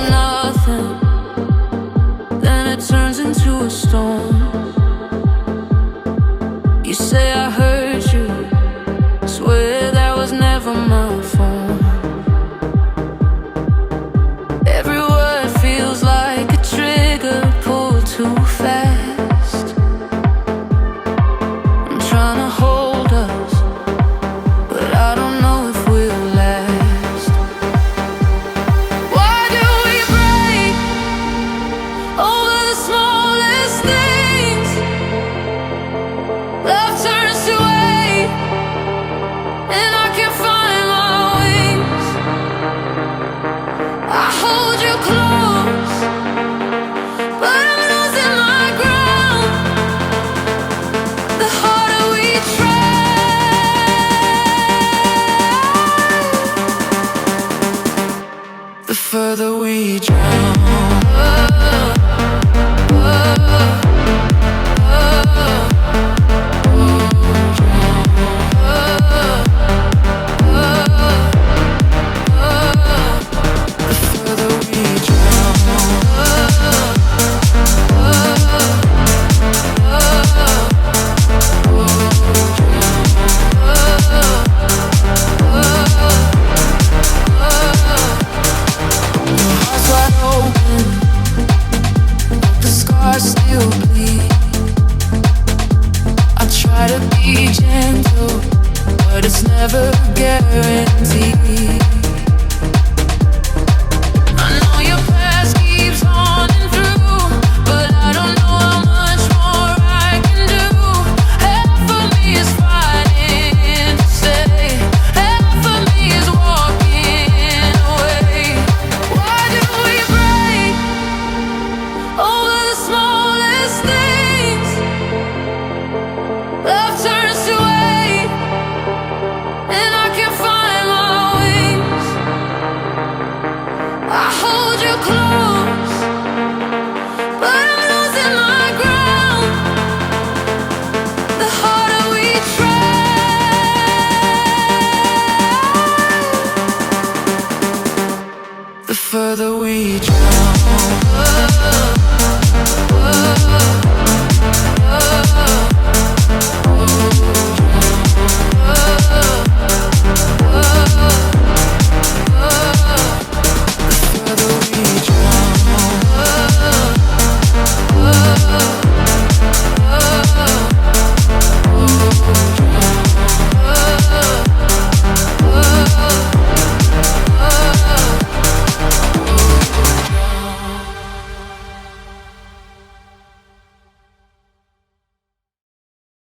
nothing, then it turns into a storm. You say I hurt you, swear that was never my fault. Every word feels like a trigger pulled too fast. I'm trying to hold us, but I don't know if we'll last. Why do we break over the smallest things? Love turns to hate, and I can't find my wings. I hold you close, but I'm losing my ground. The harder we try, the further we drown. Still bleed. I try to be gentle, but it's never guaranteed. I know your past keeps haunting through, but I don't know how much more I can do. Half of me is fighting to stay, half of me is walking away. Why do we break over the smallest things? Love turns to hate, and I can't find my wings. I hold you close, but I'm losing my ground. The harder we try, the further we drown.